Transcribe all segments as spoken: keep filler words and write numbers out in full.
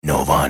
نووان.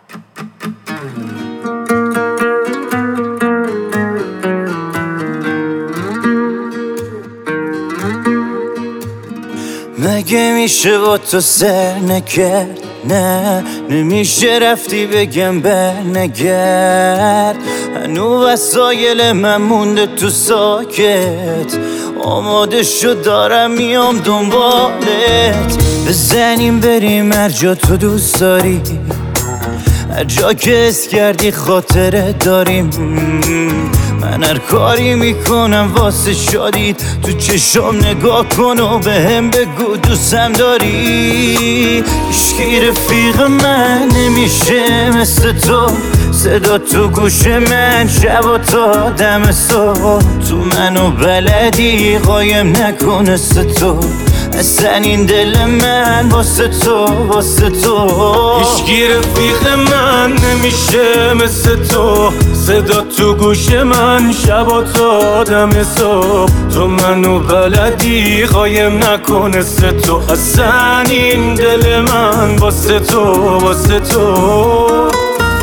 مگه میشه با تو سر نکرد؟ نه نمیشه رفتی بگم برنگرد. هنو وسایل من مونده تو ساکت، آماده شد دارم میام دنبالت. بزنیم بریم هر جا تو دوست داری، هر جا که اس کردی خاطره داریم. من هر کاری میکنم واسه شادیت، تو چشم نگاه کن و به هم بگو دوستم داری. هیچکی رفیق من نمیشه مثل تو، صدا تو گوش من شب و تا دم صبح. تو منو بلدی قایم نکنه تو، اصلا این دل من واسه تو واسه تو. هیچکی رفیق من نمیشه مثل تو، صدا تو گوش من شب و تا دم صبح. تو منو بلدی قایم نکنه تو، اصلا این دل من واسه تو واسه تو.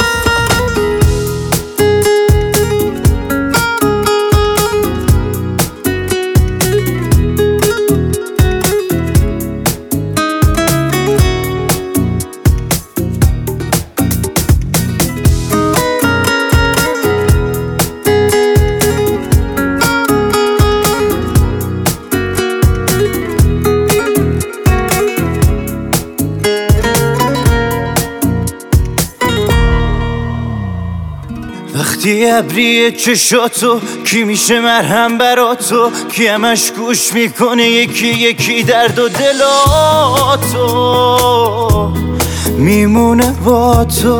وقتی ابری چشاتو کی میشه مرهم برا تو، کی همش گوش میکنه یکی یکی درد و دلاتو، میمونه با تو.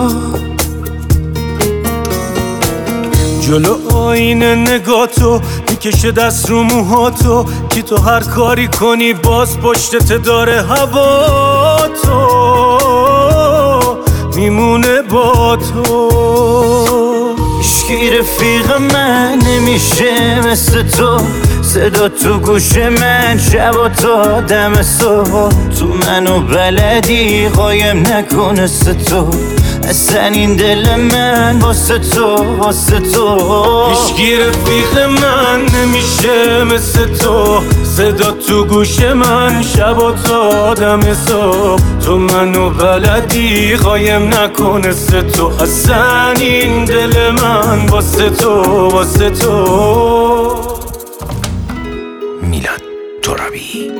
جلو آینه نگاه تو میکشه دست رو موهاتو، کی تو هر کاری کنی باز پشتت داره هوا تو، میمونه با تو. هیچکی رفیق من نمیشه مثل تو، صدا تو گوش من شب و تا دم صبح. تو منو بلدی قایم نکنه تو، اصلا این دل من واسه تو واسه تو. هیچکی رفیق من نمیشه مثل تو، صدا تو گوش من شب و تا دم صبح. تو منو بلدی قایم نکنه تو، اصلا این دل من واسه تو واسه تو. میلاد ترابی.